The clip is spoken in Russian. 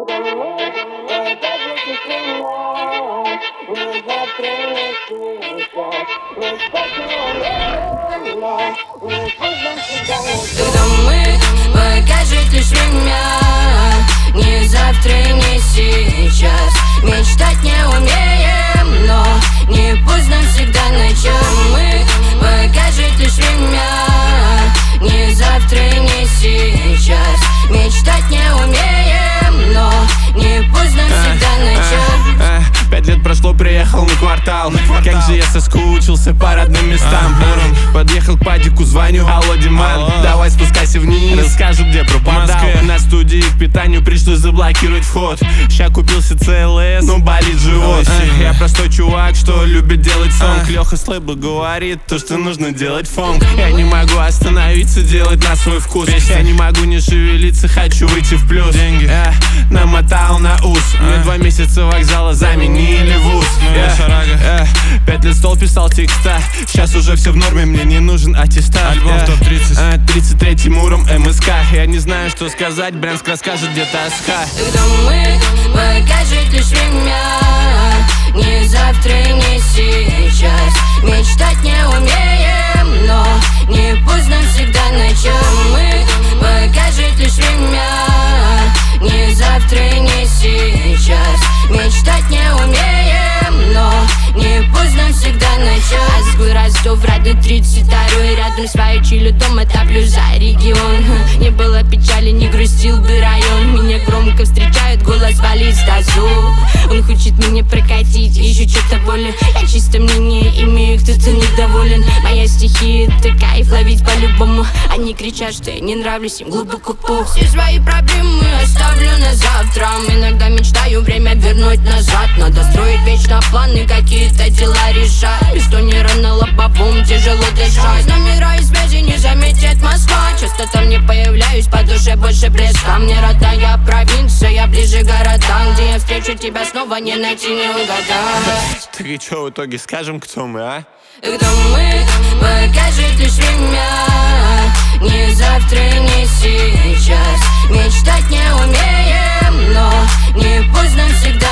Когда мы покажет лишь время, не завтра и не сейчас. Мечтать не умеем, но не поздно всегда начать. Мы покажет лишь время, не завтра и не сейчас. Мечтать не умеем, но не поздно всегда начать. 5 лет прошло, приехал на квартал. Как же я соскучился по родным местам. Подъехал к падику, звоню: алло, Диман, давай спускайся вниз, расскажу, где пропадал. На студии к питанию пришлось заблокировать вход. Ща купился CLS, но болит живот. Я простой чувак, что любит делать сонг. Леха с лейбла говорит то, что нужно делать фонк. Я не могу остановиться, делать на свой вкус. Я не могу не шевелиться, хочу выйти в плюс. Я намотал на ус. Мне 2 месяца вокзала заменили вуз. 5 лет стол писал текста. Сейчас уже все в норме, мне не нужен аттестат. Альбом топ-30 33-м уром МСК. Я не знаю, что сказать, Брянск расскажет, где тоска. Когда мы покажет лишь время, не завтра и не сейчас. Мечтать не умеем, но не поздно всегда начать. Мы покажет лишь время, не завтра и не сейчас. Мечтать не умеем, но не поздно всегда начать. Азгуй расту в Рады 32-й, рядом свою чилю дома топлю за регион. Не было печали, не грустил бы район. Меня громко встречают, голос валит стазу. Он хочет меня прокатить, ищу что-то более. Я чисто мнение имею, кто-то недоволен. Моя стихия — это кайф, ловить по-любому. Они кричат, что я не нравлюсь, им глубоко пух. Все свои проблемы оставлю на завтра. Иногда мечтаю время вернуть назад. Надо строить вечно планы, какие-то дела решать. Без тонера на лобовом тяжело дышать. Номера и связи не заметит Москва. Часто там не появляюсь, по душе больше блеска. Мне родная провинция, ближе городам, где я встречу тебя снова, не найти, не угадать. Так и чё в итоге скажем, кто мы, а? Когда мы покажет лишь время, не завтра и не сейчас. Мечтать не умеем, но не поздно всегда